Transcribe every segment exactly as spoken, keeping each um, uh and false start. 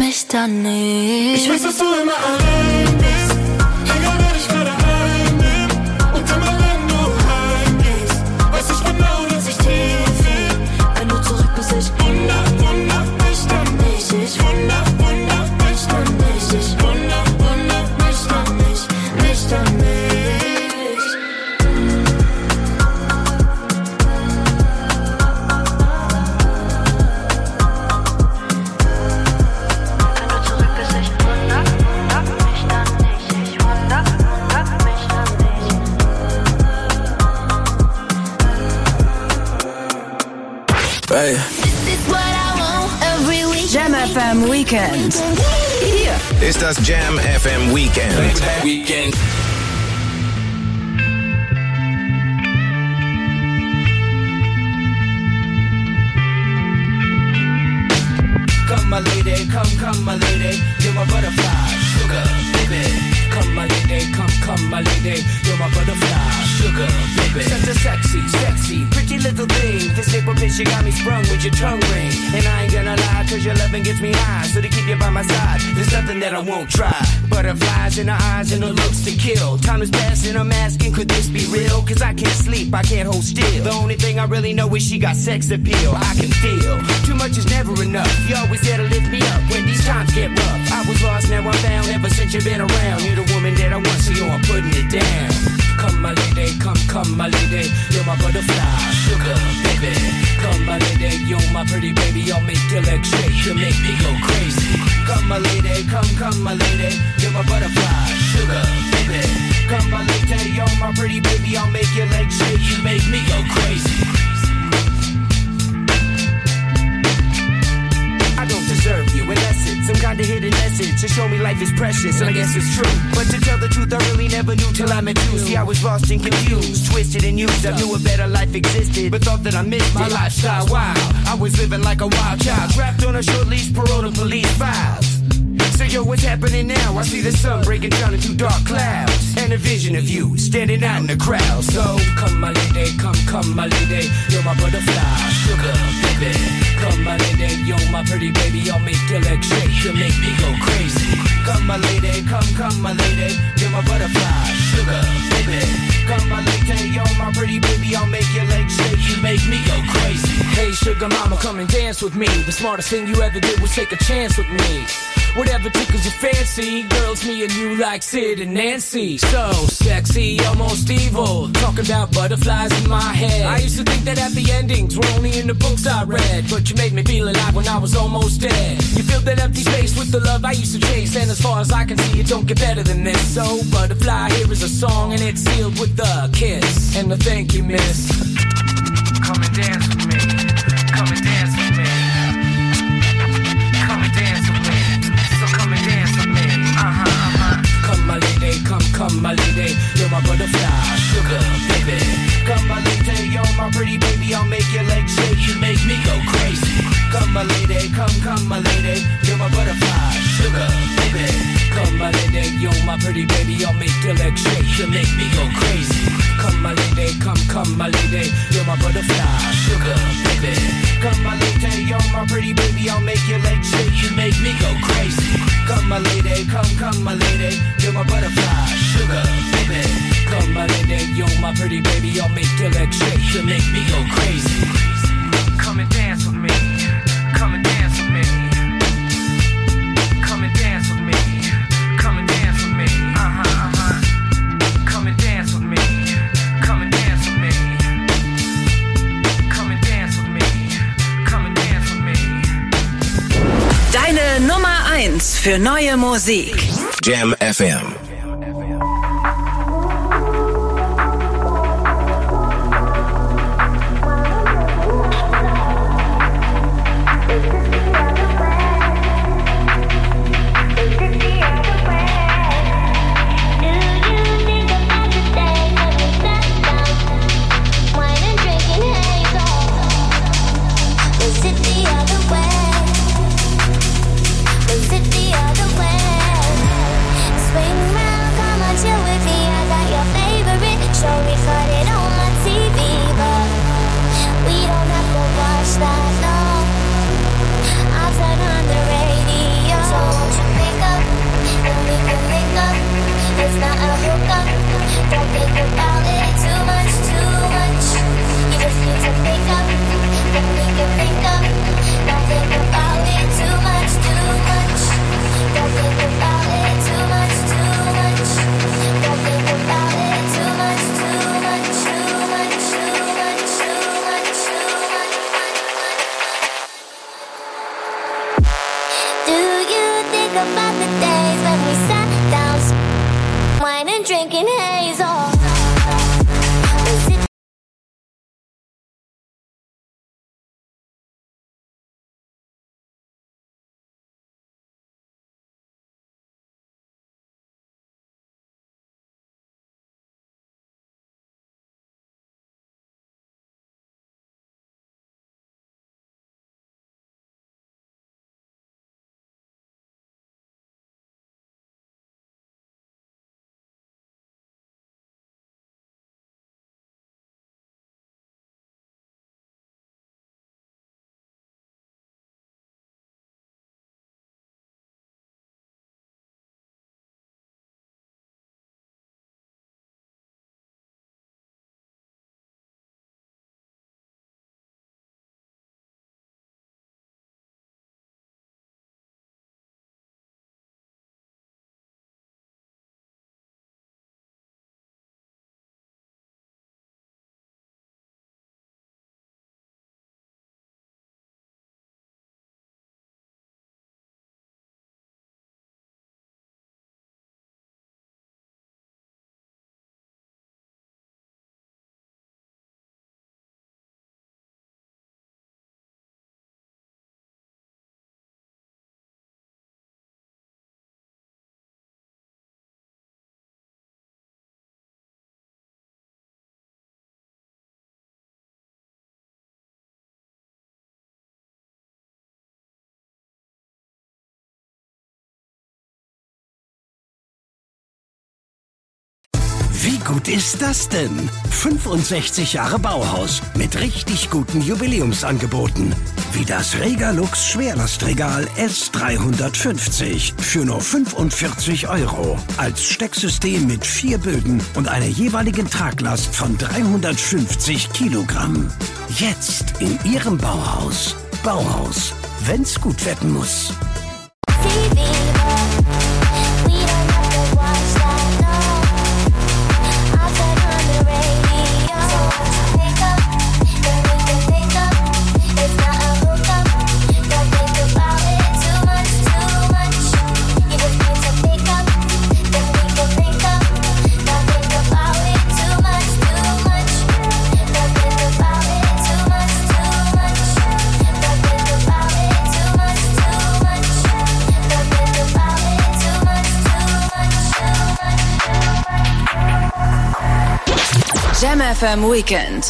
mich dann nicht. Ich weiß, dass du immer allein bist. Egal, wer dich gerade einnimmt. Und immer wenn du heimgehst, weiß ich genau, dass ich tief will. Wenn du zurück bist, ich wunder, wunder mich dann nicht. Ich wunder, wunder mich dann nicht. Ich wunder, wunder mich dann nicht. Mich dann nicht. Hey. Jam F M Weekend. Hier ist das Jam F M Weekend. Weekend. Come my lady, come, come my lady, you're my butterfly, sugar, baby. Come my lady, come, come my lady, you're my butterfly, sugar, baby. Such a sexy, sexy, pretty little thing. This April bitch, you got me sprung with your tongue ring. And I ain't gonna lie, cause your loving gets me high. So to keep you by my side, there's nothing that I won't try. Butterflies in her eyes and her looks to kill. Time is passing, I'm asking, could this be real? Cause I can't sleep, I can't hold still. The only thing I really know is she got sex appeal. I can feel, too much is never enough. You always there to lift me up when these times get rough. I was lost, now I'm found, ever since you've been around. You're the woman that I want, so yo, I'm putting it down. Come my lady, come, come my lady, you're my butterfly, sugar, baby. Come my lady, you're my pretty baby, I'll make your legs shake, you'll make me go crazy. Come my lady, come, come my lady, you're my butterfly, sugar, baby. Come my lady, you're my pretty baby, I'll make your legs shake, you make me go crazy. I don't deserve you unless it's some kind of hidden message to show me life is precious, and I guess it's true. But to tell the truth, I really never knew till I met you. See, I was lost and confused, twisted and used. I knew a better life existed, but thought that I missed my lifestyle. Wow, I was living like a wild child, trapped on a short leash, parole to police files. So yo, what's happening now? I see the sun breaking down into dark clouds, and a vision of you standing out in the crowd. So come my lady, come, come my lady, you're my butterfly, sugar, baby. Come my lady, you're my pretty baby, I'll make your legs shake, you'll make me go crazy. Come my lady, come, come my lady, you're my butterfly, sugar, baby. Come my lady, you're my pretty baby, I'll make your legs shake, you make me go crazy. Hey sugar mama, come and dance with me. The smartest thing you ever did was take a chance with me. Whatever tickles your fancy, girls, me and you like Sid and Nancy. So sexy, almost evil, talking about butterflies in my head. I used to think that happy endings were only in the books I read, but you made me feel alive when I was almost dead. You filled that empty space with the love I used to chase, and as far as I can see, it don't get better than this. So butterfly, here is a song, and it's sealed with a kiss and a thank you, miss. Come and dance with me, come and dance with me. Come my lady, come, come my lady, you're my butterfly, sugar, baby. Come my lady, you're my pretty baby, I'll make your legs shake, you make me go crazy. Come my lady, come, come my lady, you're my butterfly, sugar, baby. Come my lady, you're my pretty baby, I'll make your legs shake, you make me go crazy. Come my lady, come, come my lady, you're my butterfly, sugar, baby. Come my lady, you're my pretty baby, I'll make your legs shake, you make me go crazy. Come my lady, come, come my lady, you're my butterfly, sugar, baby. Come my lady, you're my pretty baby, I'll make your legs shake, you make me go crazy. Come and dance with me, come and dance with me. Come and dance with me, come and dance with me. Uh-huh, uh-huh. Come and dance with me, come and dance with me. Come and dance with me, come and dance with me. Deine Nummer eins für neue Musik. Jam F M. Swing my about the days when we sat down, wine and drinking haze. Oh, was it? Wie gut ist das denn? fünfundsechzig Jahre Bauhaus mit richtig guten Jubiläumsangeboten. Wie das Regalux Schwerlastregal S dreihundertfünfzig für nur fünfundvierzig Euro. Als Stecksystem mit vier Bögen und einer jeweiligen Traglast von dreihundertfünfzig Kilogramm. Jetzt in Ihrem Bauhaus. Bauhaus, wenn's gut werden muss. Jam F M Weekend.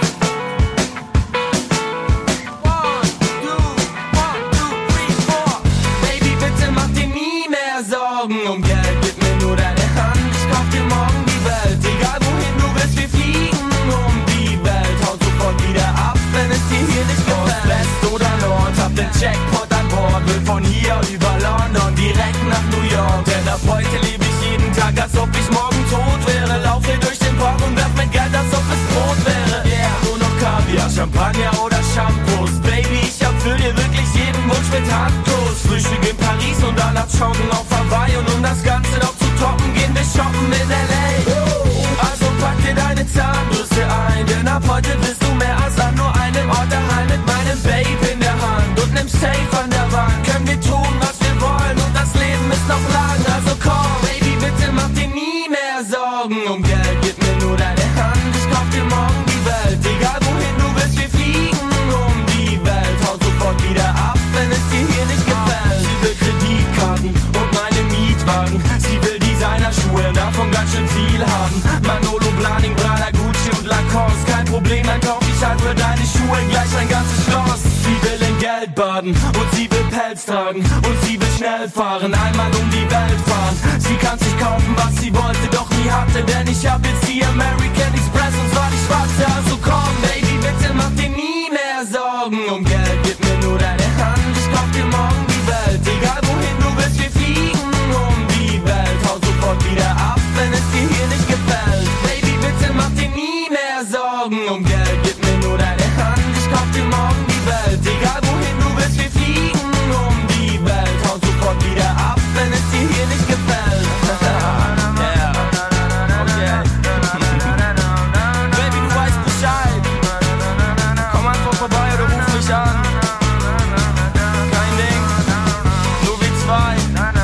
Baby, bitte mach dir nie mehr Sorgen um Geld. Gib mir nur deine Hand, ich kauf dir morgen die Welt. Egal wohin du willst, wir fliegen um die Welt. Hau sofort wieder ab, wenn es dir hier nicht gefällt. West oder Nord, hab den Jackpot an Bord. Will von hier über London direkt nach New York. Denn ab heute lebe ich jeden Tag, als ob ich morgen tot wäre. Laufe durch den Park und werf mit Geld, als ob es Brot wäre. Yeah, nur noch Kaviar, Champagner oder Shampoos. Baby, ich erfüll dir wirklich jeden Wunsch mit Handkuss. Frühstück in Paris und dann abschauen auf Hawaii. Und um das Ganze noch zu toppen, gehen wir shoppen in L A. Also pack dir deine Zahnbürste ein, denn ab heute bist du mehr als an nur einem Ort daheim. Mit meinem Babe in der Hand und nem Safe an der Wand können wir tun, was wir wollen, und das Leben ist noch lang. Also komm, Baby, bitte mach dir nie mehr Sorgen um Geld. Gib mir nur deine Hand, ich kauf dir morgen die Welt. Egal wohin du willst, wir fliegen um die Welt. Hau sofort wieder ab, wenn es dir hier nicht gefällt. Sie will Kreditkarten und meine Mietwagen. Sie will Designerschuhe, davon ganz schön viel haben. Manolo, Blahnik, Prada, Gucci und Lacoste. Kein Problem, dann kauf ich halt für deine Schuhe gleich ein ganzes Schloss. Sie will in Geld baden und sie will Pelz tragen und sie will schnell fahren, einmal um die Welt fahren. Sie kann sich kaufen, was sie wollte, doch nie hatte, denn ich hab jetzt die American Express und zwar die schwarze. Also komm, Baby, bitte mach dir nie mehr Sorgen um Geld. Gib mir nur deine Hand, ich kauf dir morgen die Welt. Egal wohin du willst, wir fliegen um die Welt. Hau sofort wieder ab, wenn es dir hier nicht gefällt. Baby, bitte mach dir nie mehr Sorgen um Geld. Gib mir nur deine Hand, ich kauf dir morgen die Welt. Egal wohin du willst, wir fliegen um die Welt. Hau sofort wieder ab, wenn es dir hier nicht gefällt. Yeah. Okay. Baby, du weißt Bescheid. Komm einfach vorbei oder ruf mich an. Kein Ding, nur wir zwei.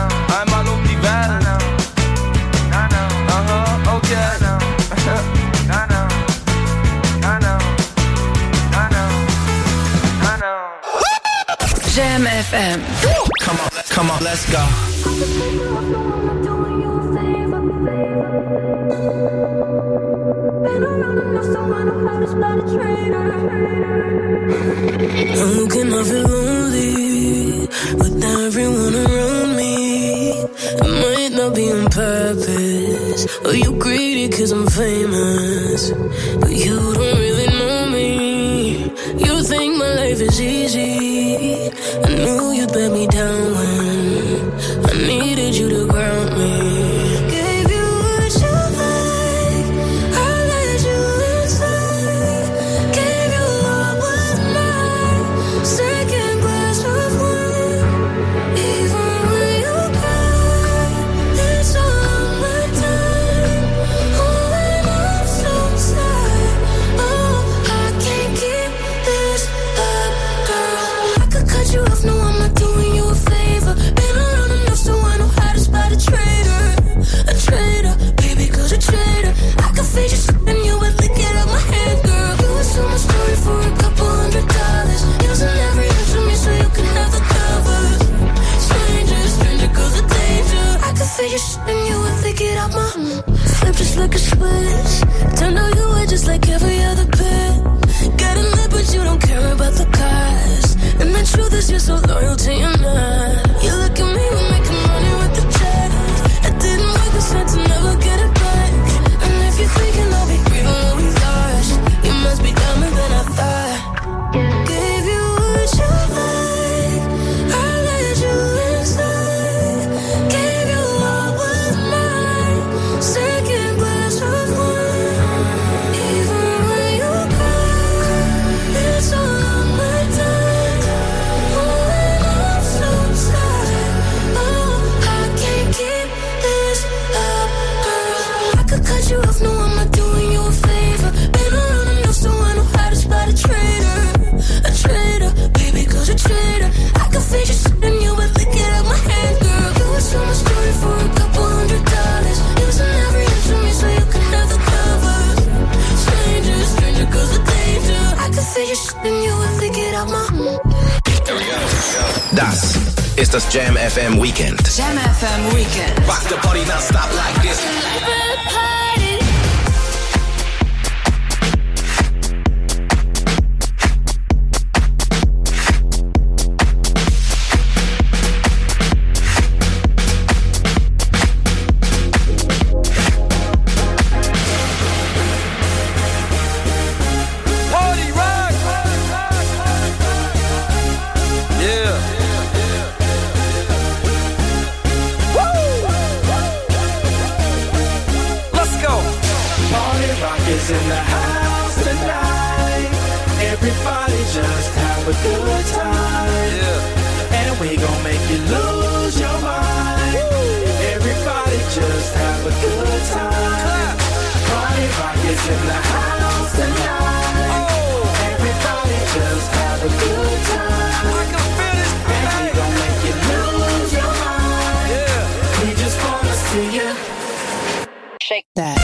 Let's go. How can I feel lonely with everyone around me? It might not be on purpose, or you greedy cause I'm famous, but you don't really know me. You think my life is easy. I knew you'd let me down when I needed you to ground me. Just like a switch, turn out you were just like every other bit. Got a lip but you don't care about the cost. And the truth is you're so loyal to your man. You look at me, we're making money with the check. It didn't work, we said to never get it back. And if you're thinking I'll be grieving what we lost, you must be dumber than I thought. Gave you what you like, I let you inside. Gave you all was mine, second glass of wine. Even when you cry, it's all on my time. Oh, and I'm so tired. Oh, I can't keep this up, girl. I could cut you off, no, I'm not doing you a favor. Been around enough so I know how to spot a traitor. A traitor, baby, cause a traitor. I can fake your shit and you would lick it out my hand, girl. You would tell my story for a couple hundred dollars. Using every inch of me so you can have the cover. Stranger, stranger, cause of danger. I can fake your shit and you would lick it out my hand. Das ist das Jam F M Weekend. Jam F M Weekend. Rock the party now, stop like this. Party rock! Yeah. Woo! Let's go. Party rock is in the house tonight. Everybody just have a good time. Yeah. And we gon' make you lose your mind. Everybody just have a good time. Party rock is in the house tonight. Oh, Everybody just have a good time. I can feel this And we thing. gon' make you lose your mind. Yeah. We just wanna see you. Shake that.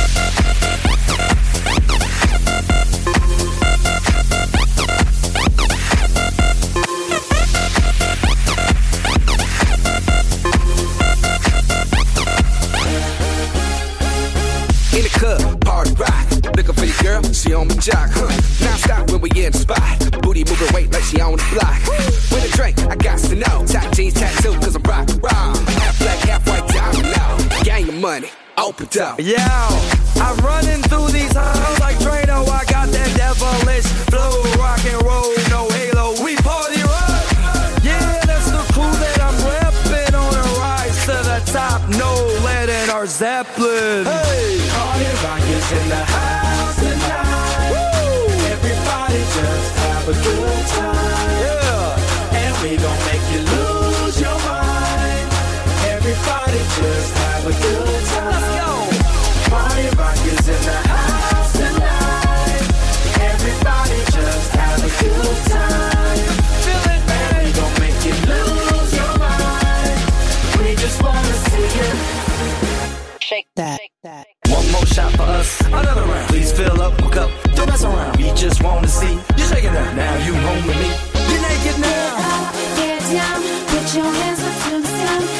In the club, party rock. Looking for your girl, she on my jock, huh? Now stop when we in the spot. Booty moving weight like she on the block. With a drink, I got to know. Top jeans tattoo, cause I'm rock, rock. Half black, half white, diamond now. Gang of money, open up. Yo, I'm running through these halls like Drano. I got that devilish flow, rock and roll, no halo. We party rock. Yeah, that's the crew that I'm repping on a rise to the top. No lead in our Zeppelin. Hey, Party rock is in the house tonight. Everybody just have a good time. yeah. And we gon' make you lose your mind. Everybody just have a good time. Let's go. Party rock is in the house tonight. Everybody just have a good time. Feel it, And we gon' make you lose your mind. We just wanna see you. Shake that. Shake that. One more shot for us, another round. Please fill up, hook up, don't mess around. We just wanna see you shaking that. Now you home with me. You're naked now. Get down, put your hands up to the sun.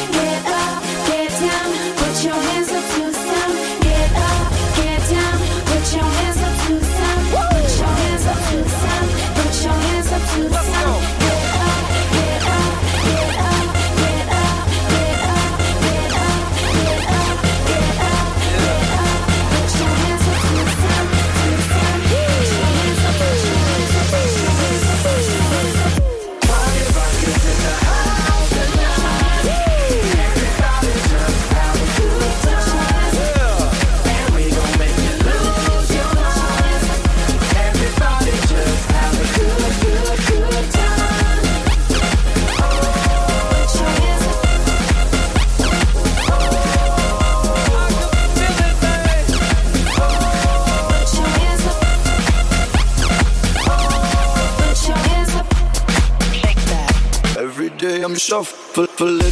shuffling.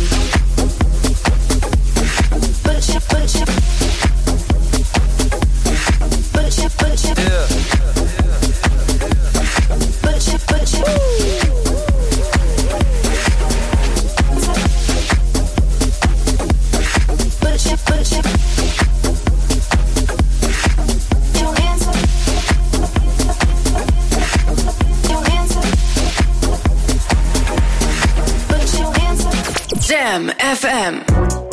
Yeah. Jam F M.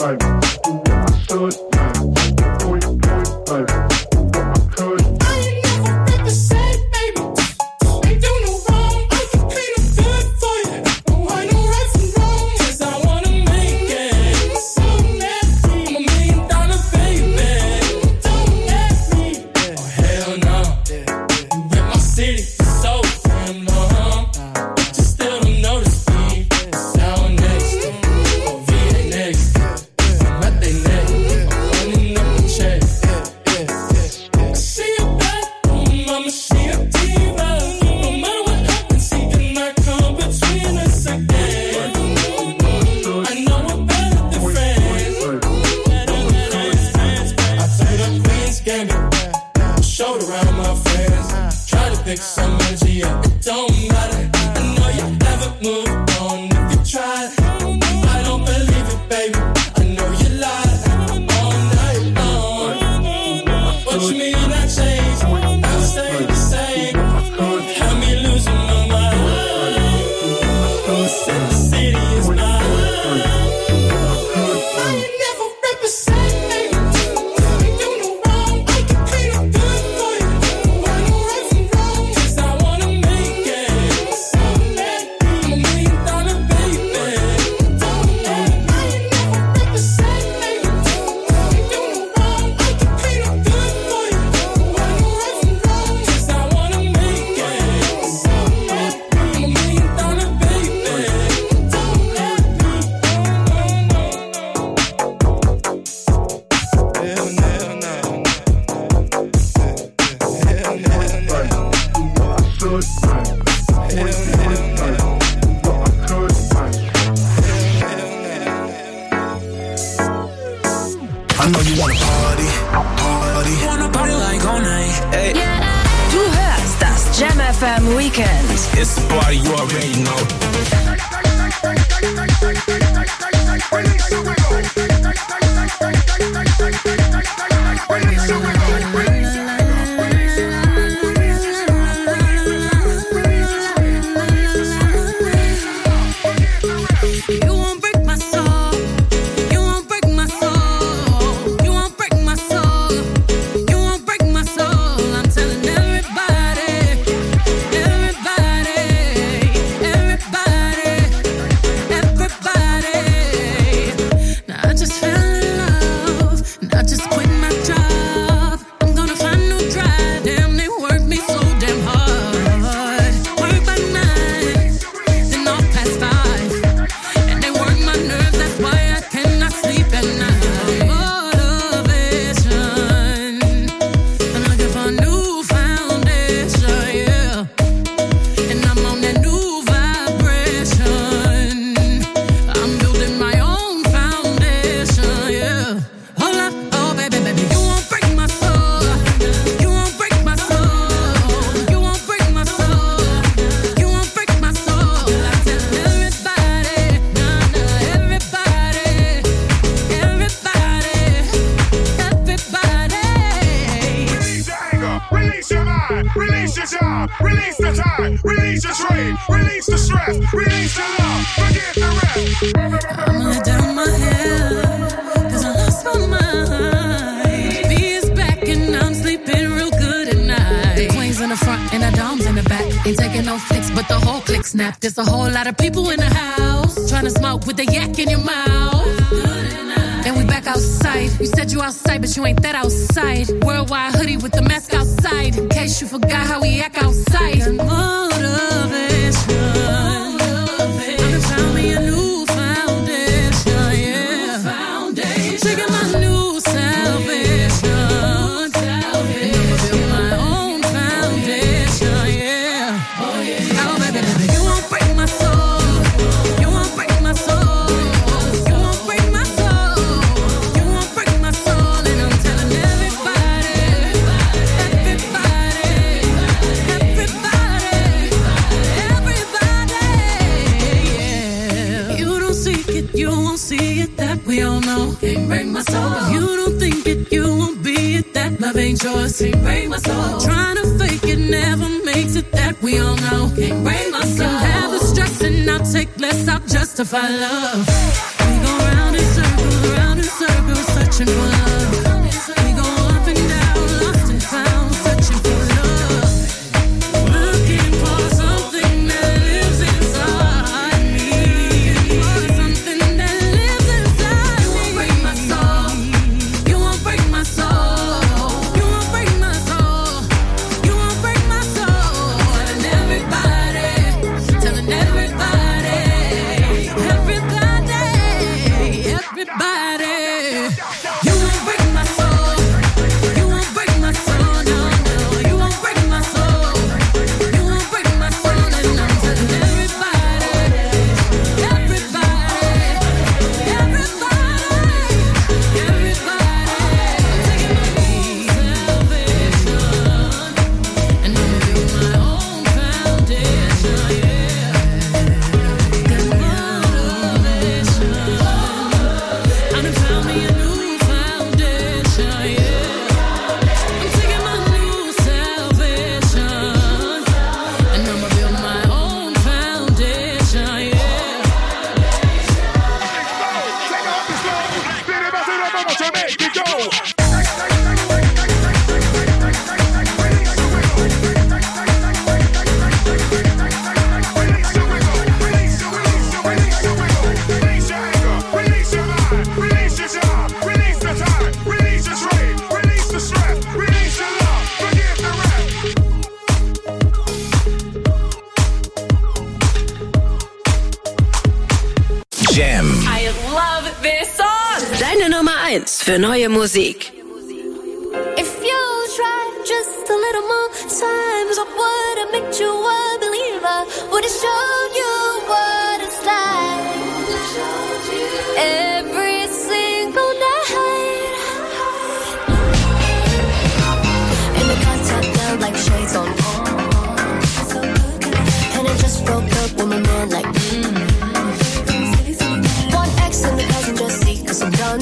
There's a whole lot of people in the house trying to smoke with the yak in your mouth. And we back outside. You said you outside, but you ain't that outside. Worldwide hoodie with the mask outside. In case you forgot how we act outside. Motivation. I done found me a new foundation, yeah. Foundation. Taking my new salvation. And I'ma build my own foundation, yeah. Oh yeah. Oh baby, baby, you won't break my soul. You won't break my soul. we all know. Can't break my soul. If you don't think it, you won't be it. That love ain't yours. Can't break my soul. Trying to fake it never makes it. That we all know. Can't break my soul. Can have the stress and I'll take less. I'll justify love. We go round in circles, round in circles, searching for love. We go up and down, lost and found, searching for love. Looking for something that lives inside me. For something that lives inside me. You won't break my soul. You won't break my soul. You won't break my soul. You won't break my soul. Telling everybody, telling everybody, everybody, everybody. You won't break my soul. You won't break my soul. No, no. You won't break my soul. You won't break my soul. And I'm telling everybody, everybody, everybody, everybody. I'm taking my own salvation, and I'm building my own foundation. Yeah, got motivation. I done found me a new foundation. Yeah, I'm taking my new salvation, and I'ma build my own foundation. Yeah. Jam. I love this song. Deine Nummer eins für neue Musik. If you tried just a little more times, I would have made you a believer. Would have showed you what it's like. Every single night. And the contact felt like shades on. And I just broke up with my man like mm. One ex and the passenger seat, cause I'm done.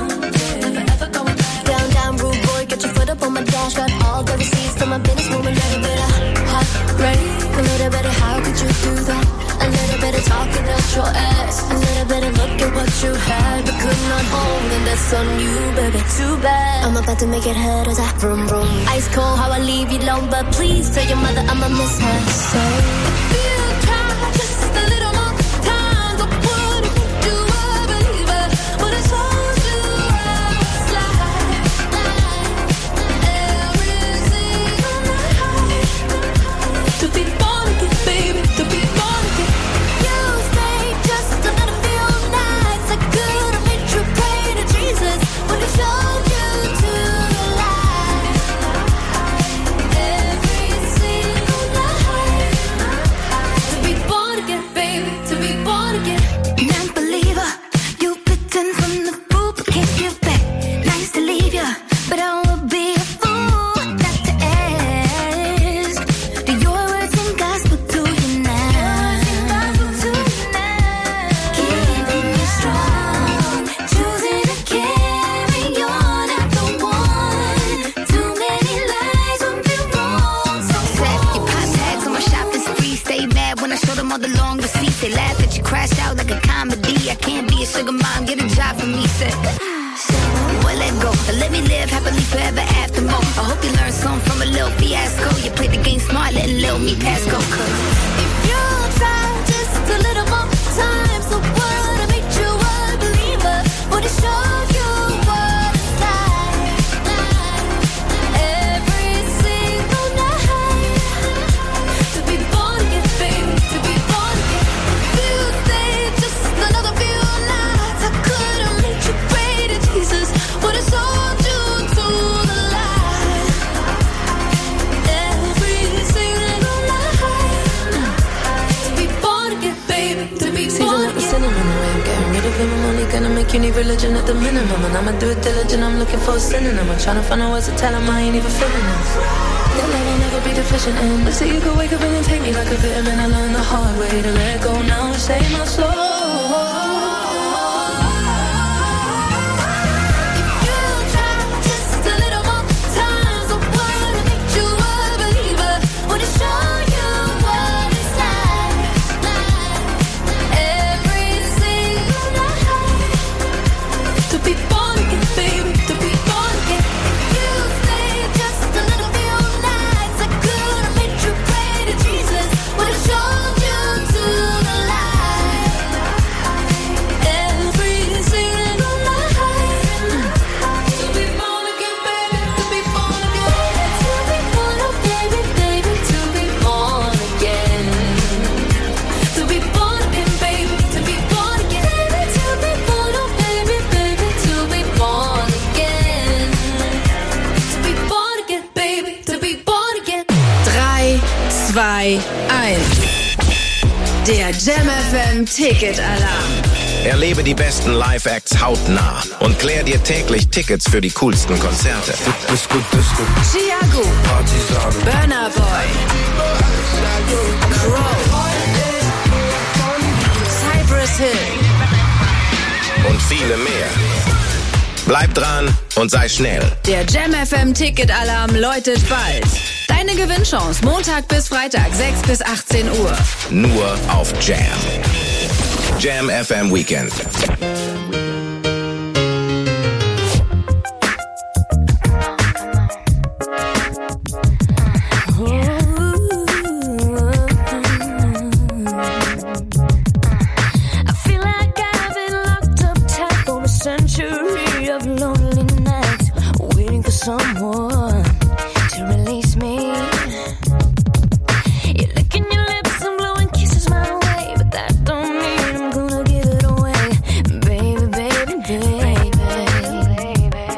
Down, down, rude boy, get your foot up on my dash. Got all the receipts to my business, moving a little bit of heartbreak. A little bit of how could you do that? A little bit of talking out your ass. A little bit of look at what you had, but could not hold. And that's on you, baby, too bad. I'm about to make it hurt as I vroom vroom. Ice cold, how I leave you alone, but please tell your mother I'ma miss her. So if you try just a little more times, I would've made you a believer. Would've told you how it's like. Every single night. To be born again, baby, to be born again. You stayed just a little few nights. I could've made you pray to Jesus. Would've showed you to the light. Every single night. To be born again, baby, to be born again. Non-believer, you bitten from the fruit, but can't give back. Nice to leave ya, but I would be a fool not to ask. Do your words and gospel to you now? Keeping you strong, choosing to carry on after one. Too many lies would be wrong. So Set your pop tags on my shopping spree. Stay mad when I show them all the long receipts. They laugh at you, crash out like a comedy. I can't be a sugar mom, get a job for me. Said, well, let go. Let me live happily forever after more. I hope you learned something from a little fiasco. You played the game smart, letting little me pass go. Cause if you try just a little more time, so would've made you a believer. Would've showed you what it's like. Every single night. To be born again, baby, to be born again. If you stayed just another few nights, I could've made you pray to Jesus. Would've sold you to the light. Every single night. To be born again, baby, to be Season born up the again. sinning in the way. I'm getting rid of him. I'm only gonna make you need religion at the minimum. And I'ma do it diligent. I'm looking for a synonym. I'm trying to find out words to tell him I ain't even feeling this. Your love will never be deficient in. But see, you could wake up and then take me like a vitamin. I learned the hard way to let go now and save my soul. Der Jam F M Ticket Alarm. Erlebe die besten Live-Acts hautnah und klär dir täglich Tickets für die coolsten Konzerte. Disco, Disco. Chiago, Partisane. Burna Boy, Crow, Cypress Hill Und viele mehr. Bleib dran und sei schnell. Der Jam F M Ticket Alarm läutet bald. Deine Gewinnchance Montag bis Freitag sechs bis achtzehn Uhr. Nur auf Jam. Jam F M Weekend. Someone to release me. You're licking your lips and blowing kisses my way, but that don't mean I'm gonna give it away, baby, baby, baby, baby.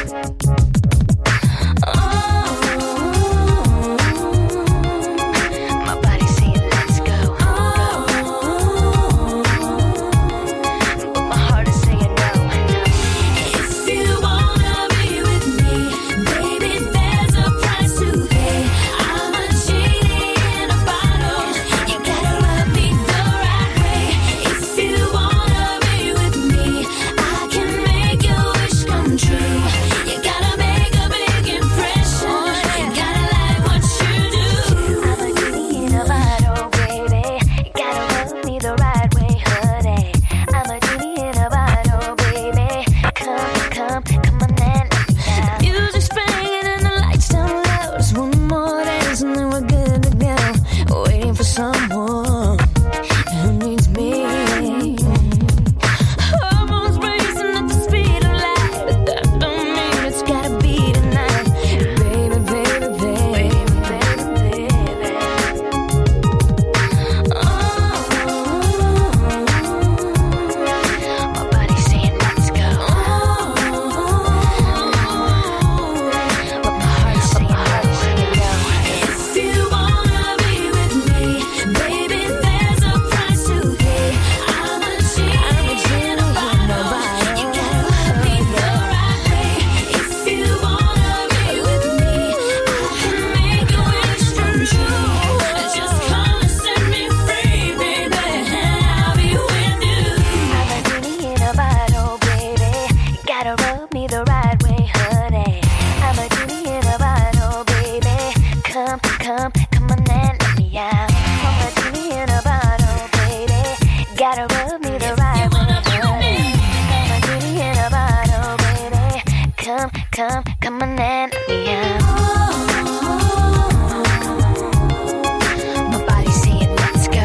Oh, my body's saying let's go. Oh, but my heart is saying no. If you wanna be with me. Someone who needs me. Hormones racing at the speed of light, but that don't mean it's gotta be tonight, baby, baby, baby, baby, baby. Oh, my body's saying let's go. Oh, but my heart's saying no. If you wanna be with me, baby, there's a price to pay. I'm a genie, I'm a genie in a bottle. You gotta love me the right way. If you wanna be with me, I can make your wish come true. Just come and set me free, baby, I'll be with you. I'm a genie in a bottle, baby. You gotta rub me the right way, honey. I'm a genie in a bottle, baby. Come, come, come on and let me out. I'm a genie in a bottle, baby. Gotta rub me the right way, honey. I'm a genie in a bottle, baby. Come, come, come on and let me out. My body's saying let's go,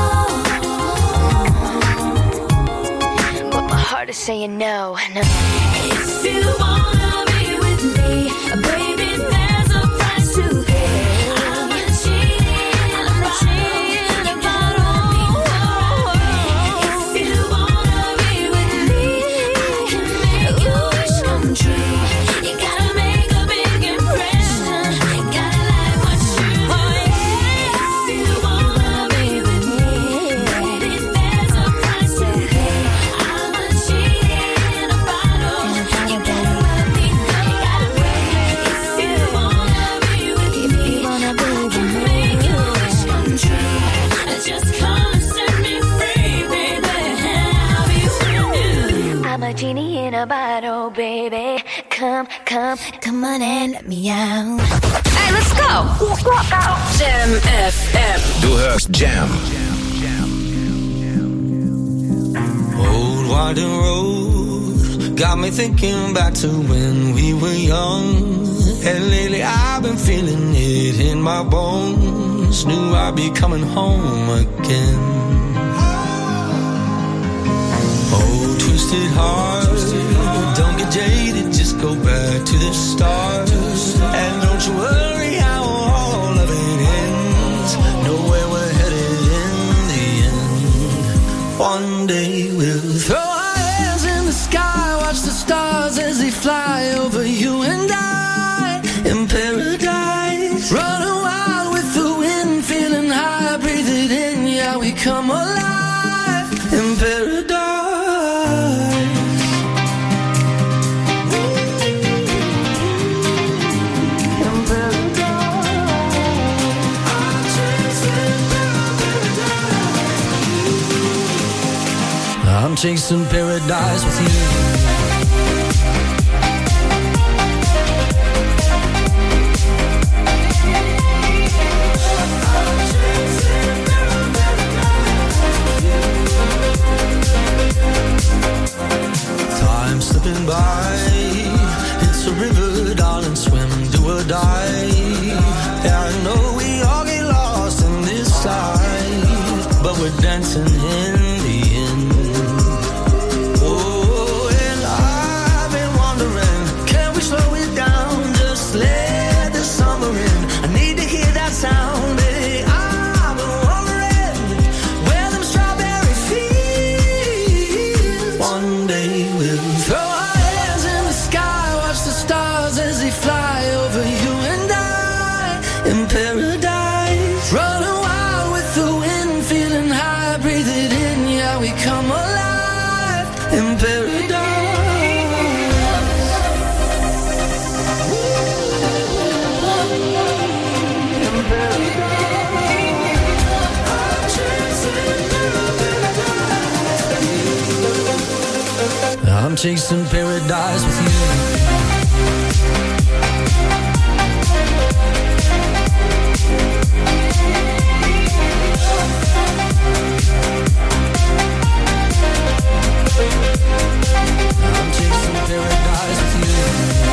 but my heart is saying no, no. If you wanna be with me, baby, there's a price to pay. I'm a genie, I'm a genie in a bottle. If you wanna be with me, I can make your wish come true. You gotta make a big impression. Gotta like what you do. If you wanna be with me, baby, there's a price to pay. I'm a genie in a bottle. You gotta love me the right way. If you wanna be with me, I can make your wish come true. Just come and set me free, baby, I'll be with you. I'm a genie in a bottle, baby. Come, come, come on and let me out. Hey, let's go. Jam F M. Du hörst Jam. Old winding road got me thinking back to when we were young. And lately I've been feeling it in my bones. Knew I'd be coming home again. Oh, twisted heart, don't get jaded, just go back to the start. And don't you worry how all of it ends. Know where we're headed in the end. One day we'll throw our hands in the sky, watch the stars as they fly over you and I. In paradise, running wild with the wind, feeling high, breathe it in, yeah, we come up. chasing paradise with you. Time slipping by, it's a river, darling, swim, do or die. Yeah, I know we all get lost in this life, but we're dancing in the end. Oh, and I've been wondering, can we slow it down, just let the summer in? I need to hear that sound, baby. I've been wondering where them strawberry fields. One day we'll throw our hands in the sky, watch the stars as they fly over you and I in paradise. Running wild with the wind, feeling high, breathe it in, yeah, we come alive in paradise. I'm chasing paradise with you. I'm chasing paradise with you.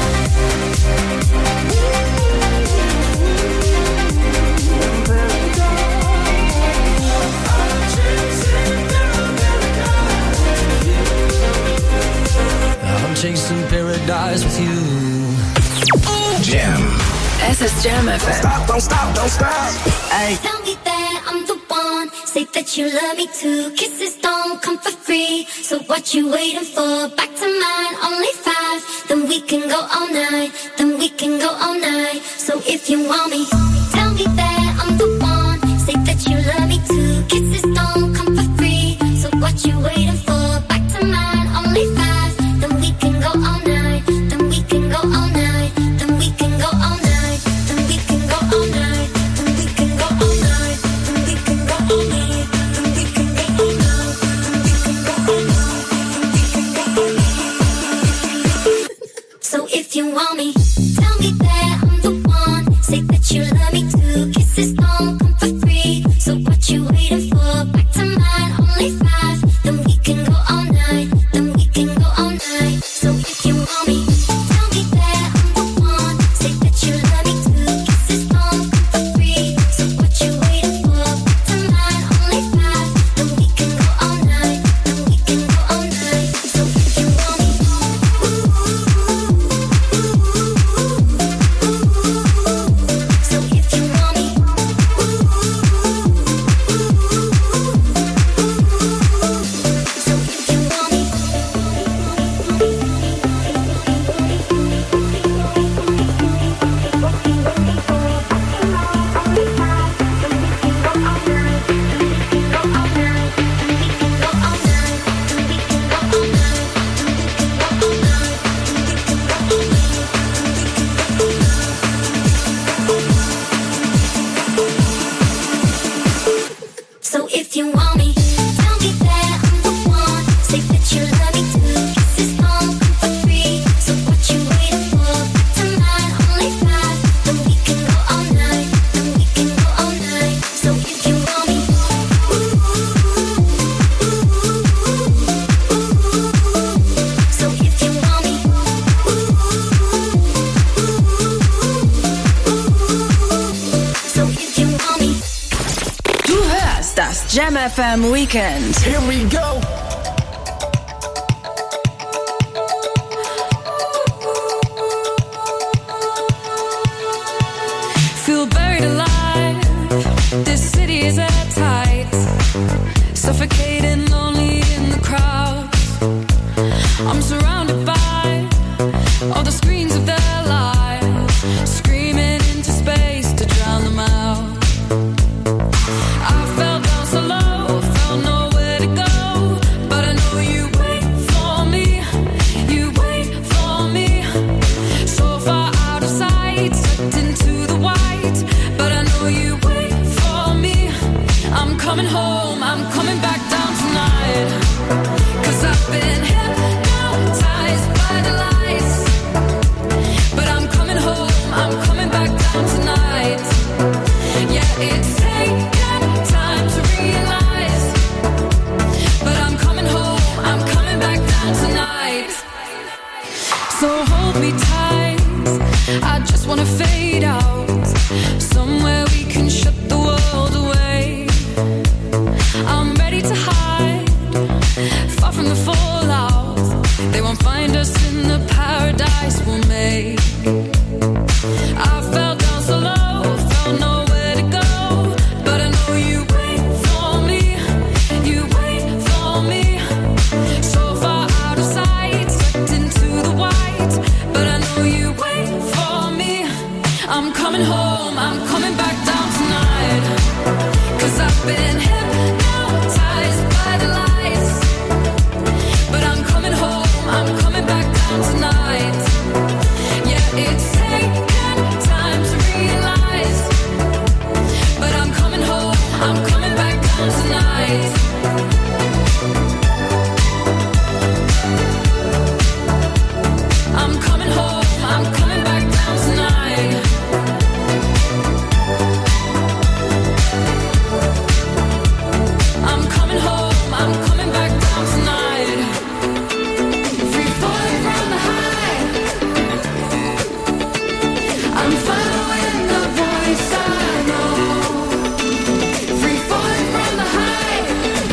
I'm chasing paradise with you. Jam. Es ist Jam F M. Stop, don't stop, don't stop. Ay. Tell me that I'm the one. Say that you love me too. Kisses don't come for free. So what you waiting for? Back to mine, only five. Then we can go all night. Then we can go all night. So if you want me, tell me that I'm the one. Say that you love me too. Kisses don't come for free. So what you waiting for? Back to mine, only five. Then we can go all night. Then we can go all night. Then we can go all night. Then we can go all night. Then we can go all night. Then we can go all night. Then we can go all night. Then we can go all night. Then we can go all night. So if you want me, tell me that I'm the one. Say that you love me too. Kisses don't come for free. So what you waiting for? Back to mine, only five. Then we can go all night. Then we can go all night. So if you want me, tell me that I'm the one. Say that you love me too. Kisses don't come for free. So what you waiting for? Back to mine, only five. Then we can go all night. Then we can go all night. So if you want me, so if you want me, so if you want me. So if you want me, tell me that I'm the one. Say that you love me too. Kisses don't come for free. So what you waiting for? Back to mine, only five. Then we can go all night. Then we can go all night. So if you want me, so if you want me, so if you want me. Du hörst das Jam F M Weekend. Here we go. Feel buried alive. This city is at tight. Suffocating, lonely in the crowd. I'm surrounded by all the screens of their lives, screaming into space to drown them out. I fell down so low, felt nowhere to go, but I know you wait for me, you wait for me. So far out of sight, sucked into the white, but I know you wait for me. I'm coming home, I'm coming back down tonight, 'cause I So hold me tight, I just wanna fade out, somewhere we can shut the world away. I'm ready to hide, far from the fallout. They won't find us in the paradise we'll make. I fell down so low, felt nowhere to go, but I know you wait for me, you wait for me. So far out of sight, sucked into the white, but I know you wait for me. I'm coming home, I'm coming back down tonight, 'cause I've been hypnotized by the lights. But I'm coming home, I'm coming back down tonight. Yeah, it's taken time to realize, but I'm coming home, I'm coming back down tonight. I'm coming home, I'm coming back down tonight. I'm coming home, I'm coming back down tonight. Free falling from the high, I'm following the voice I know. Free falling from the high,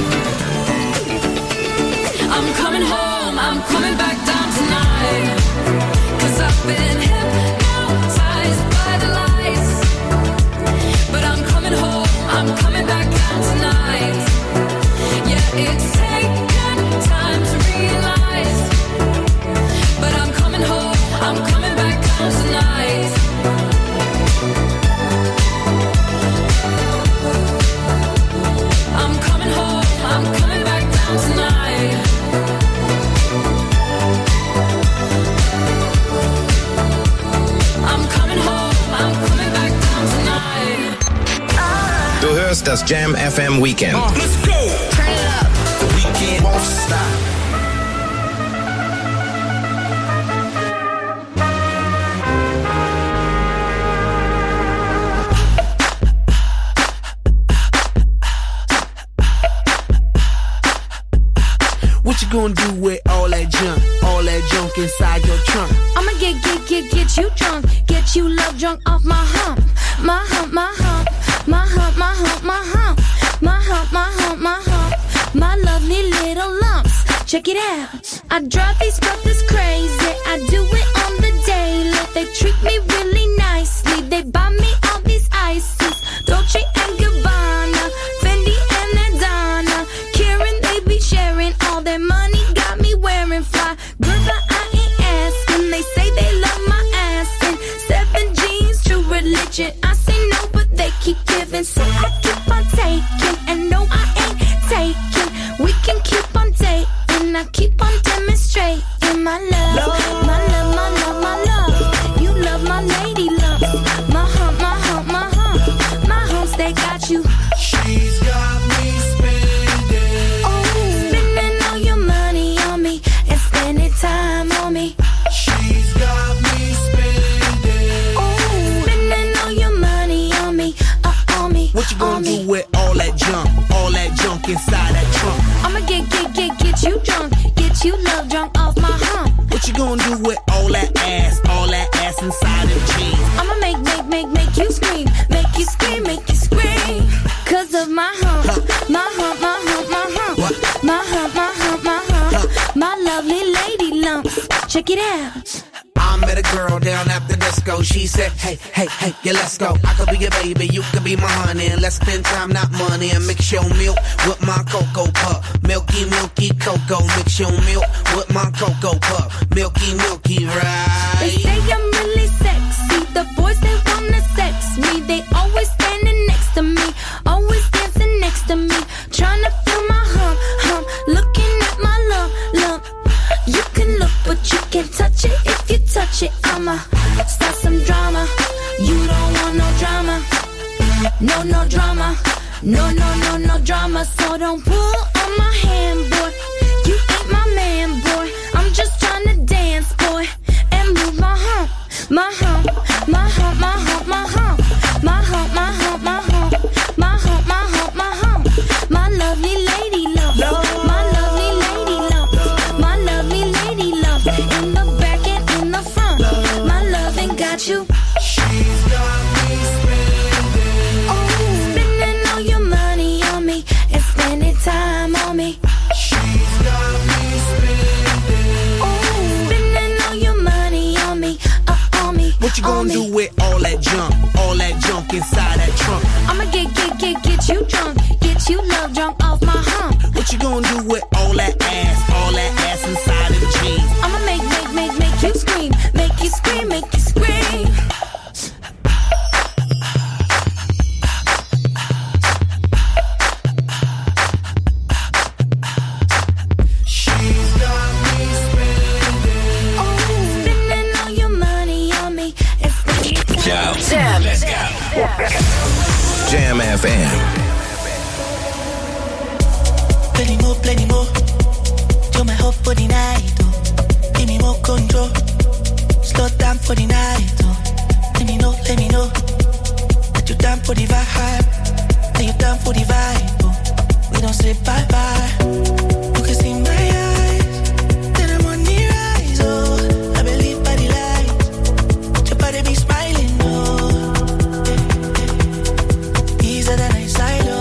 I'm coming home, I'm coming back down tonight, 'cause I've been hypnotized by the lights. But I'm coming home, I'm coming back down tonight. Yeah, it's taken time to realize, but I'm coming home, I'm coming back down tonight. I'm coming home, I'm coming back down tonight. I'm coming home, I'm coming back down tonight. Du hörst das Jam F M Weekend. Uh, let's go! Turn it up. The weekend won't stop. What you gonna do with all that junk, all that junk inside your trunk? I'ma get, get, get, get you drunk, get you love drunk off my hump, my hump, my hump, my hump, my hump, my hump, my hump, my hump, my hump, my lovely little lumps. Check it out. I drive these brothers crazy. I do it on the daily. They treat me really nicely. They buy me all these ices, Dolce and Gabbana, Fendi and Adana, Karen. They be sharing all their money. Got me wearing fly. Girl, but I ain't asking. They say they love my ass and seven jeans, true religion. I say no, but they keep giving, so I keep on taking. And no, I ain't taking. We can keep on dating. I keep on demonstrating my love, my love, my love, my love. You love my lady love, my hump, my hump, my hump, my humps. They got you. She's got me spending. Oh, spending all your money on me and spending time on me. She's got me spending. Oh, spending all your money on me, uh, on me. What you gonna do with all that junk, all that junk inside that trunk? I'ma get, get, get, get you drunk, get you love drunk off my hump. What you gonna do with all that ass, all that ass inside them jeans? I'ma make, make, make, make you scream, make you scream, make you scream. 'Cause of my hump, my hump, my hump, my hump, my hump, my hump, my hump, my lovely lady lumps. Check it out. I met a girl down at the disco. She said, hey, hey, hey, yeah, let's go. I could be your baby, you could be my honey. And let's spend time, not money. And mix your milk with my cocoa pup. Milky, milky cocoa. Mix your milk with my cocoa pup. Milky, milky, right? They say I'm really sexy. The boys, they wanna sex me. They always standing next to me, always dancing next to me, trying to feel my hump, hump, looking at my lump, lump. You can look, but you can't touch it. If you touch it, I'ma start some drama. You don't want no drama, no, no drama, no, no, no, no drama. So don't pull on my hand, boy. You ain't my man, boy. I'm just trying to dance, boy, and move my hump, my hump, my hump, my hump, my hump, my hump, my hump, my hump, my hump, my hump, my hump, my lovely lady love, my lovely lady love, my lovely lady love, in the back and in you. She's got me spending. Oh, spending all your money on me and spending time on me. She's got me spending. Oh, spending all your money on me, uh, on me. What you gonna do with all that junk, all that junk inside that trunk? I'ma get, get, get, get you drunk, get you love drunk off my hump. What you gonna do with all that ass, all that ass inside of the jeans? I'ma make, make, make, make you scream, make you scream, make you scream. She's got me spending. Oh, spending all your money on me and spending Jam. Jam. Let's go. Jam F M. Plenty more, plenty more. You're my hope for the night, oh. Give me more control. Slow down for the night, oh. Let me know, let me know that you're down for the vibe. That you're down for the vibe, oh. We don't say bye-bye. You can see my eyes, that I'm on the rise, oh. I believe by the light, your body be smiling, oh. Easier than I side, oh.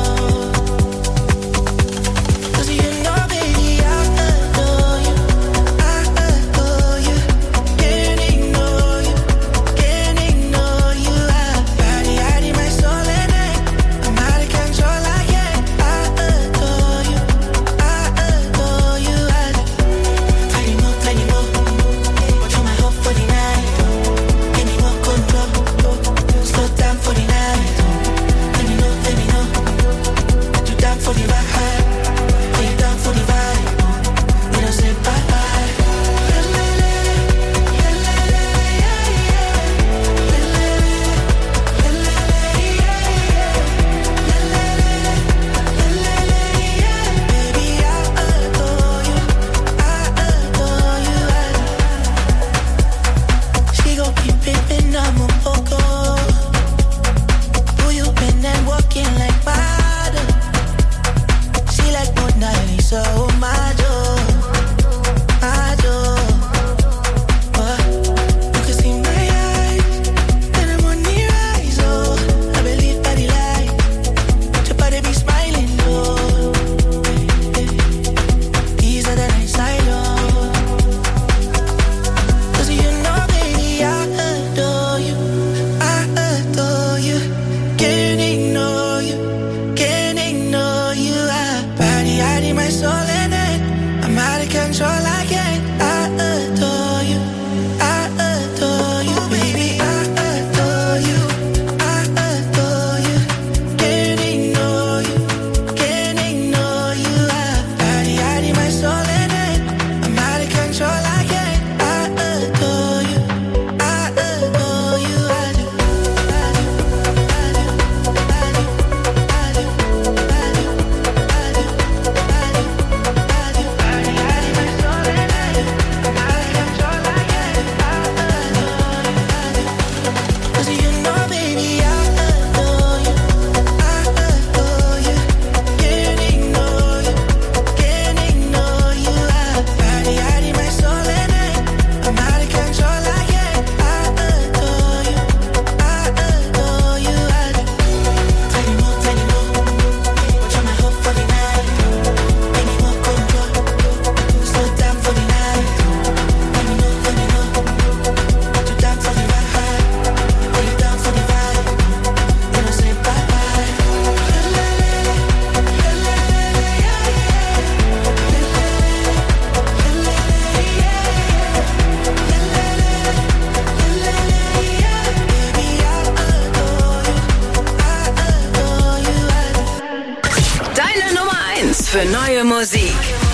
Für neue Musik.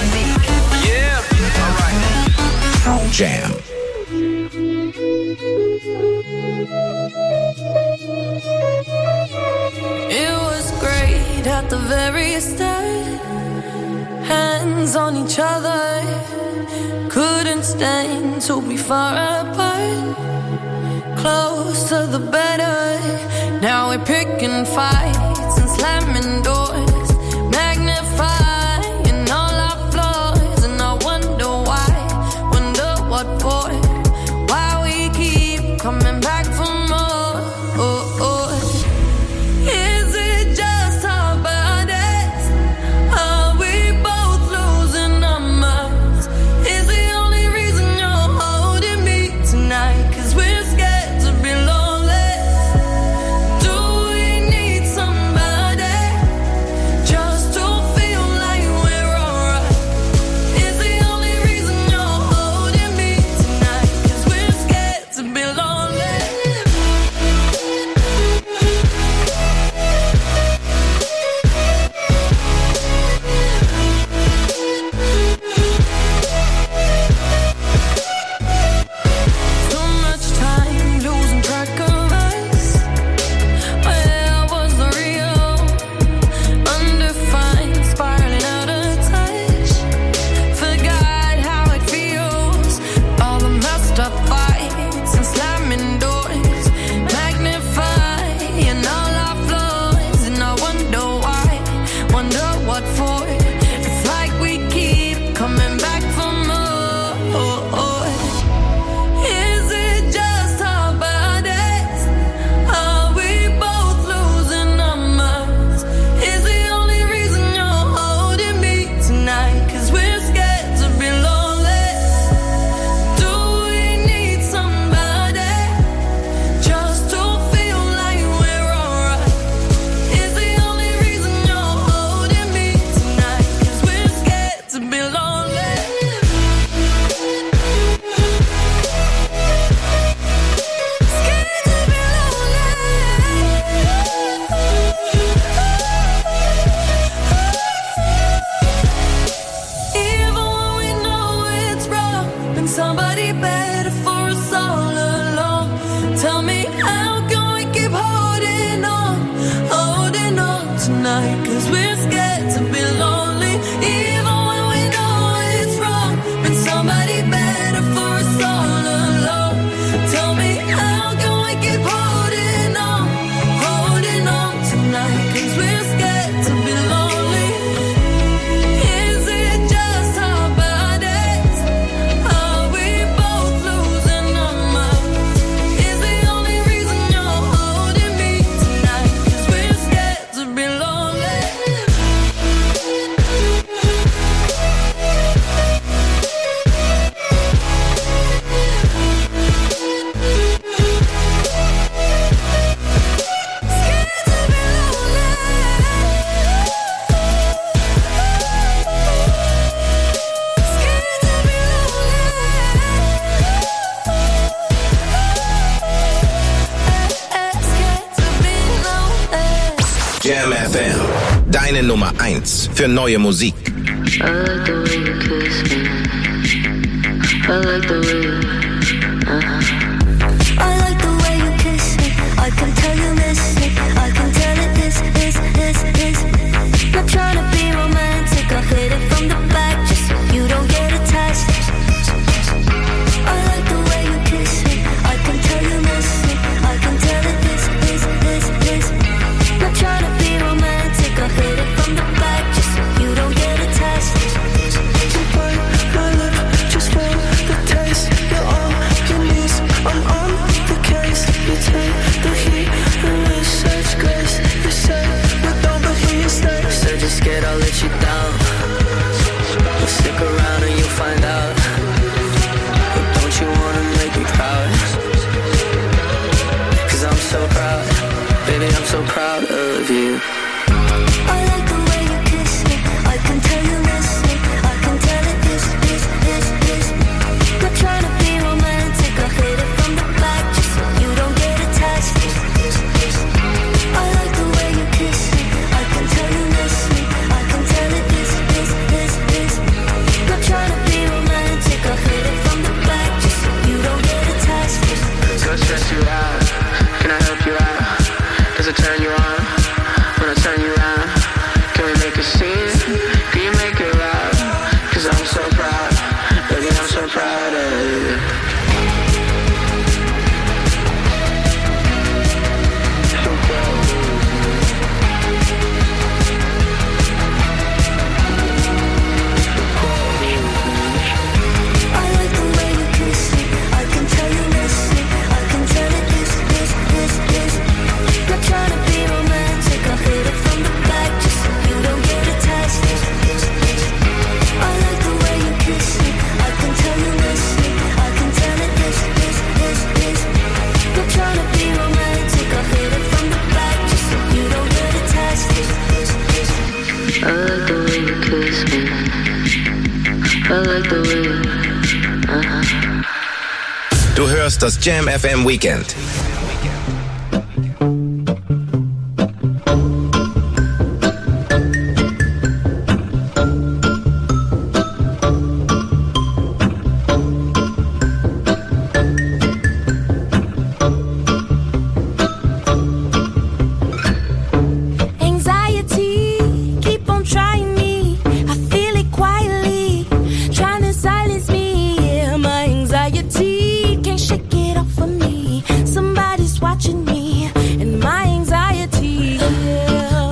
Yeah, alright. Jam. It was great at the very start. Hands on each other. Couldn't stand to be far apart. Closer the better. Now we're picking fights and slamming doors. Magnifying all our flaws. And I wonder why. Wonder what for. Why we keep coming back for Deine Nummer eins für neue Musik. I like the way you kiss me. I like the way you, uh-huh. I like the way you kiss me. I can tell you miss me. I can tell it is, is, is, is. Not trying to be romantic. I hit it from the back just so you don't get attached. I like the way you kiss me. I can tell you miss me. I can tell it is, is, is, is. Not trying to be romantic. I hit it from the back just so you don't get attached. You bite my lip just for the taste. You're all you need. I'm on the case. You take the heat and with such grace. You say you don't, but here you stay. Said you're scared I'll let you down. Well, stick around and you'll find out. But don't you wanna make me proud? Cause I'm so proud. Baby, I'm so proud of you. I like the way you kiss me. I can tell you miss me. I can tell it is, is, is, is. Not trying to be romantic. I hit it from the back just so you don't get attached. I like the way you kiss me. I can tell you miss me. I can tell it is, is, is, is. Not trying to be romantic. I hit it from the back just so you don't get attached. Go stress you out. Can I help you out? Does it turn you on? When I turn you around, can we make a scene? Can you make it loud? Cause I'm so proud, baby, I'm so proud of you. So proud of you. I like the way you kiss me. I can tell you miss me. I can tell it is, is, is, is. Not trying to be romantic. I hit it from the back just so you don't get attached. I like the way you kiss me. I can tell you miss me. I can tell it is, is, is, is. Not trying to be romantic. I hit it from the back just so you don't get attached. I like the way you kiss me. I like the way you, uh-huh. Du hörst das Jam F M Weekend. Anxiety, keep on trying me. I feel it quietly, trying to silence me. Yeah, my anxiety can't shake it off of me. Somebody's watching me, and my anxiety. Yeah.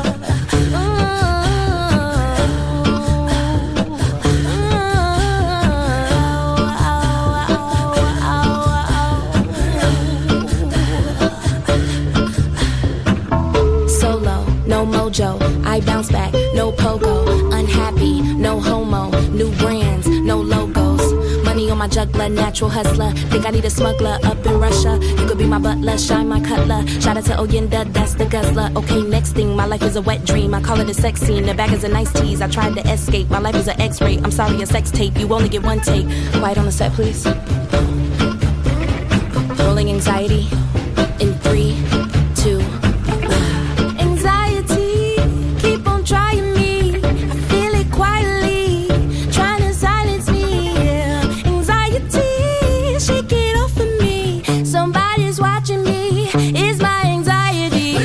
Solo, no mojo, I bounce back, no pogo. Unhappy, no homo, new brands, no logos. Money on my juggler, natural hustler. Think I need a smuggler up in Russia. You could be my butler, shine my cutler. Shout out to Oyenda, that's the guzzler. Okay, next thing, my life is a wet dream. I call it a sex scene, the bag is a nice tease. I tried to escape, my life is an x-ray. I'm sorry, a sex tape, you only get one take. Quiet on the set, please. Rolling anxiety in three, two, one. Anxiety, keep on trying me. I feel it quietly, trying to silence me. Yeah. Anxiety, shake it off of me. Somebody's watching me. It's my anxiety.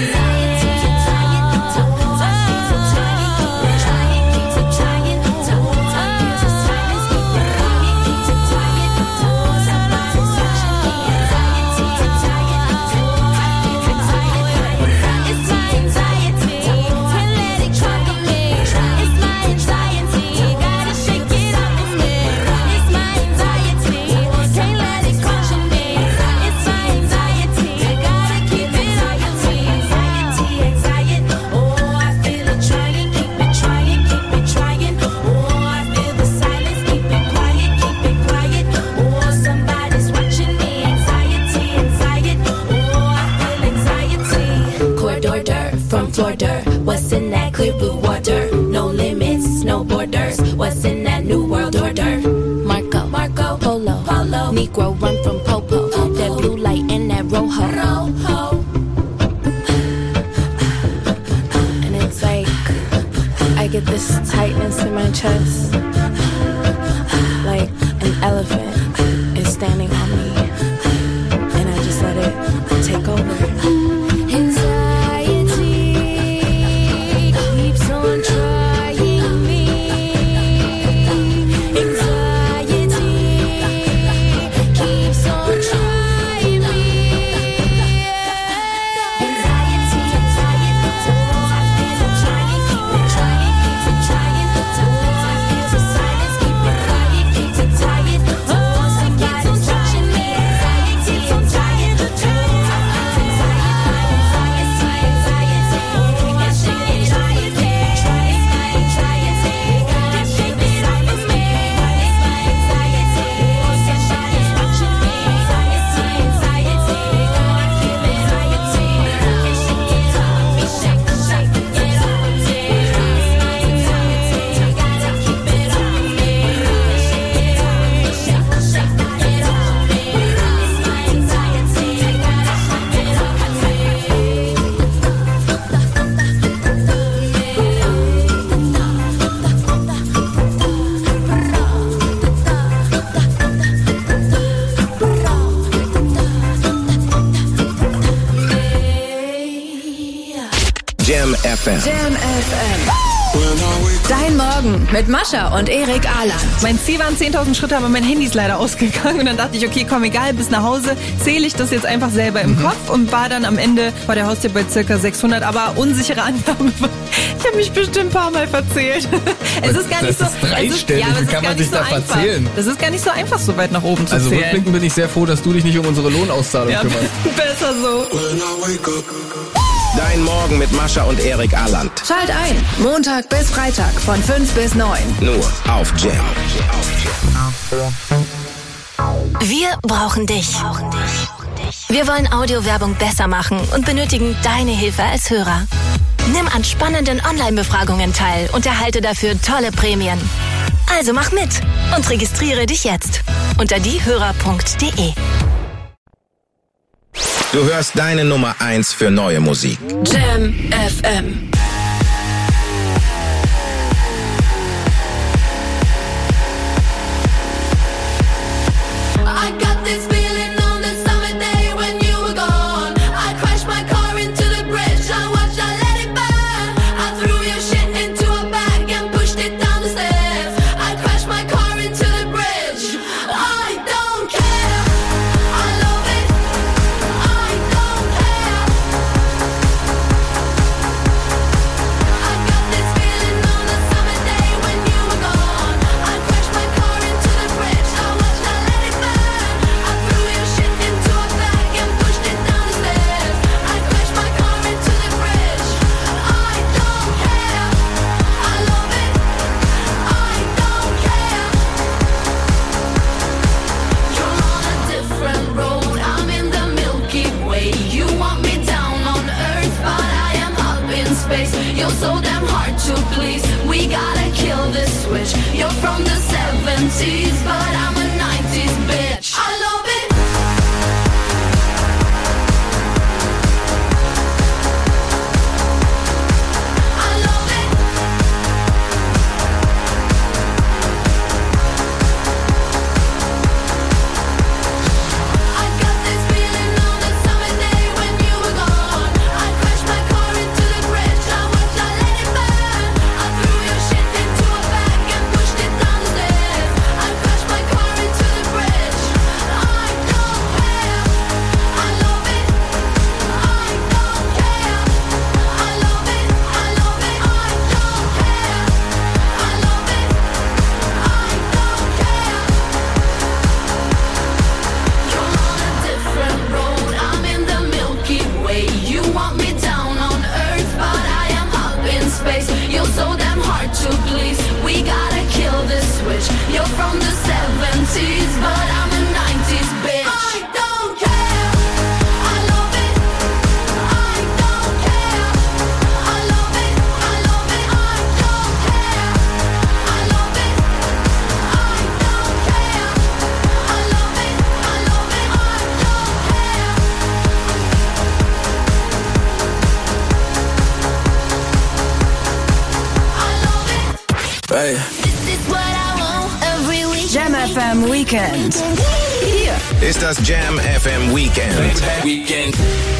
From Florida, what's in that clear blue water? No limits, no borders. What's in that new world order? Marco, Marco, Polo, Polo, Negro run from Popo. Popo. That blue light and that rojo. Rojo. And it's like this tightness in my chest, like an elephant is standing on me, and I just let it take over. Anxiety keeps on trying me. Anxiety keeps on trying me. Anxiety, anxiety, so I feel I'm trying, keep it trying, keep it trying. So I feel the silence, keep it quiet, keep it tired. Oh, somebody's touching me. Anxiety, anxiety, so I feel Jam F M. Jam F M. Dein Morgen mit Mascha und Erik Aland. Mein Ziel waren zehntausend Schritte, aber mein Handy ist leider ausgegangen. Und dann dachte ich, okay, komm, egal, bis nach Hause zähle ich das jetzt einfach selber im mhm. Kopf und war dann am Ende vor der Haustür bei circa sechshundert. Aber unsichere Angaben. Ich habe mich bestimmt ein paar Mal verzählt. Es ist gar nicht das so. ist dreistellig, ja, wie kann man sich so da einfach. verzählen? Das ist gar nicht so einfach, so weit nach oben zu also zählen. Also rückblickend bin ich sehr froh, dass du dich nicht um unsere Lohnauszahlung ja, kümmerst. Besser so. Dein Morgen mit Mascha und Erik Aland. Schalt ein. Montag bis Freitag von fünf bis neun. Nur auf Jam. Wir brauchen dich. Wir wollen Audiowerbung besser machen und benötigen deine Hilfe als Hörer. Nimm an spannenden Online-Befragungen teil und erhalte dafür tolle Prämien. Also mach mit und registriere dich jetzt unter diehörer punkt de. Du hörst deine Nummer eins für neue Musik. Jam F M. I F M Weekend. Hier ist das Jam F M Weekend. Weekend.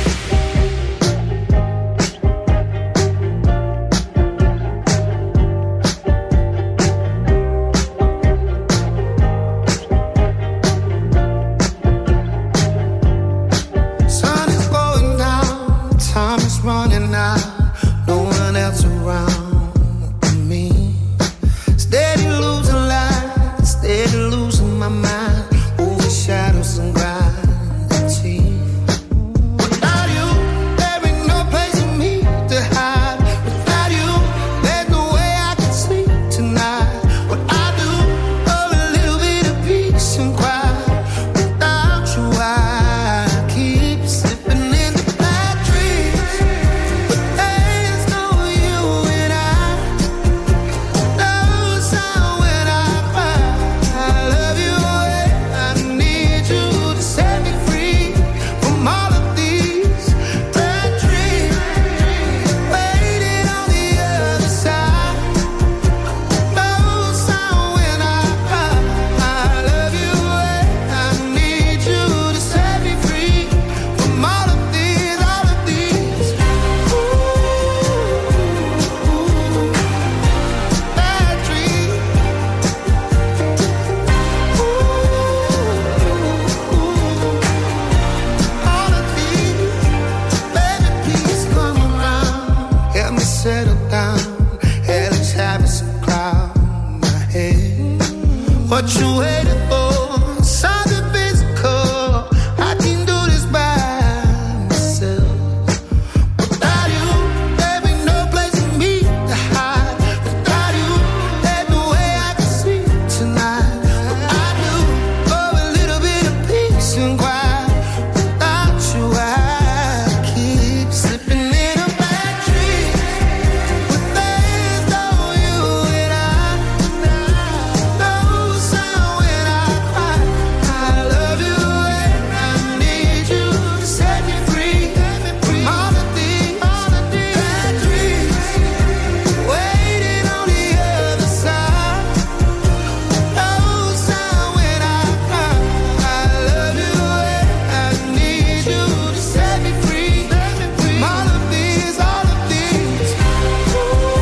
Sun is going down, time is running out, no one else around but me. Steady losing light, steady losing my mind, over shadows and gravity. Without you, there ain't no place for me to hide. Without you, there's no way I can sleep tonight. What I do, oh, a little bit of peace and quiet. Without you, I keep slipping into bad dreams. But there's no you and I. No sound when I cry. I love you and I need you to set me free from all of these bad dreams. Waiting on the other side. No sound when I cry. I love you and I need you to set me free from all of these, all of these. Ooh, bad dreams. All of these, baby, please come around. Help me settle down. Hellish habits cloud my head. What you waiting for? Something physical. I can do this by myself. Without you, there ain't no place for me to hide. Without you, there's no way I can sleep tonight. What I do, oh, a little bit of peace and quiet. Without you, I keep slipping into bad dreams. But there's no you and I. No sound when I cry. I love you and I need you to set me free from all of these, all of these bad dreams. Waiting on the other side. No sound when I cry. I love you and I need you to set me free from all of these, all of these. Ooh,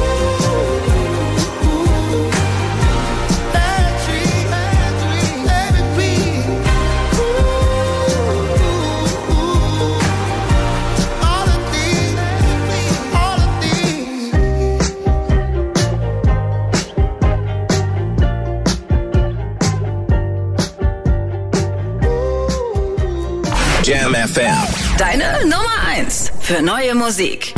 bad dreams, bad dreams, baby, please. Ooh, all of these, all of these. Jam F M. deine Nummer eins für neue Musik.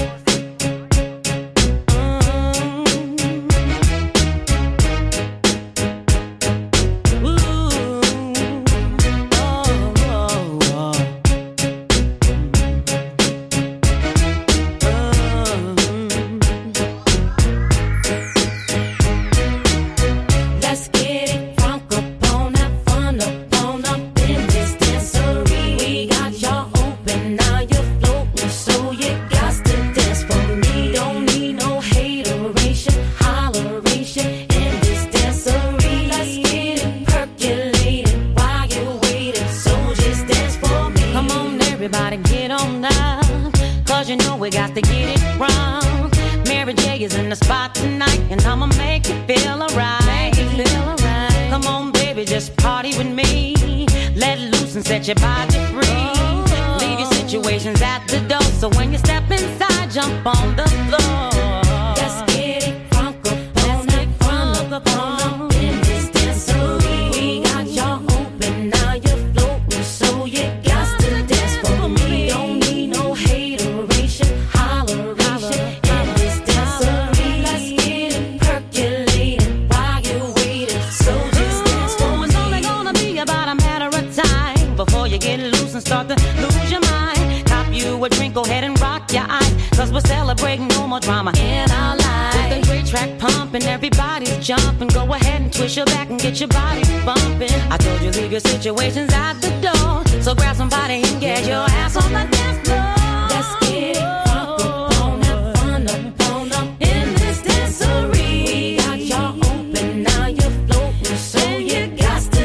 Let's get it crunk up on that fun up on up in this dancery. We got y'all open, now you're floating, so you got to dance for me. Don't need no hateration, holleration in this dancery. Let's get it percolated while you're waiting, so just dance for me. Come on, everybody, get on down. Cause you know we got to get it wrong. Mary J is in the spot tonight, and I'ma make you feel alright. Make you feel alright. Come on, baby, just party with me. Let loose and set your body free. Leave your situations at the door, so when you step inside, jump on the floor. Let's get it crunk up on that fun up on up in this dancery. We got y'all open, now you're floating, so you got to dance for me. Don't need no hateration, holleration in this dancery. Let's get it percolated while you're waiting, so just dance for Oh, me. it's only gonna be about a matter of time before you get loose and start to lose your mind. Cop you a drink, go ahead and rock your eyes, cause we're celebrating no more drama in our lives. With the great track pumping, everybody's jumping. Go ahead and twist your back and get your body bumping. I told you leave your situations at the door, so grab somebody and get your ass on the dance floor. Let's get it crunk up on that fun up on up in this dancery. We got y'all open, now you're floating, so you got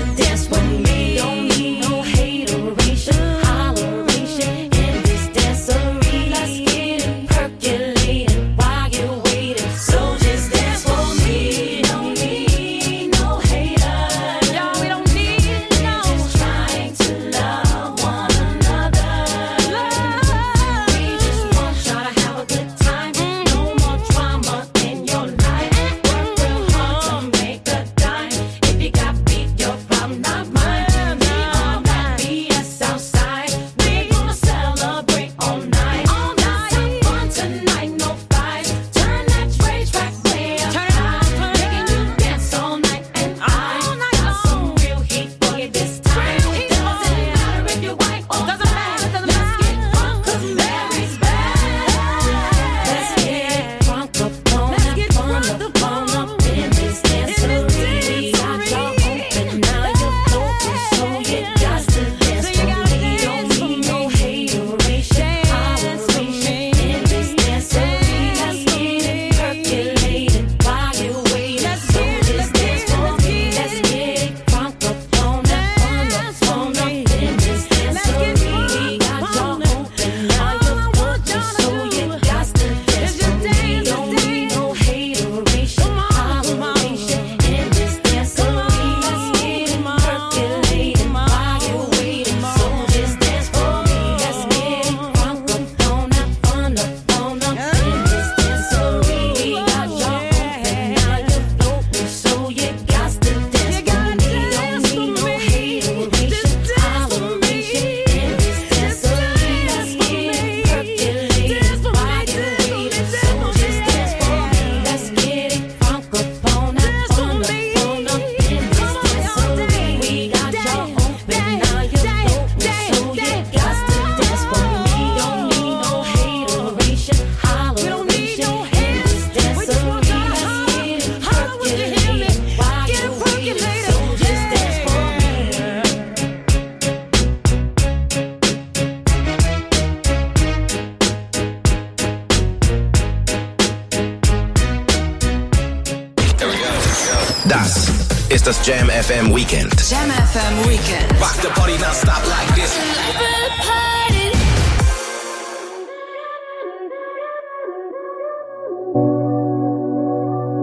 ist das Jam F M Weekend. Jam F M Weekend. Rock the party, now stop like this. The party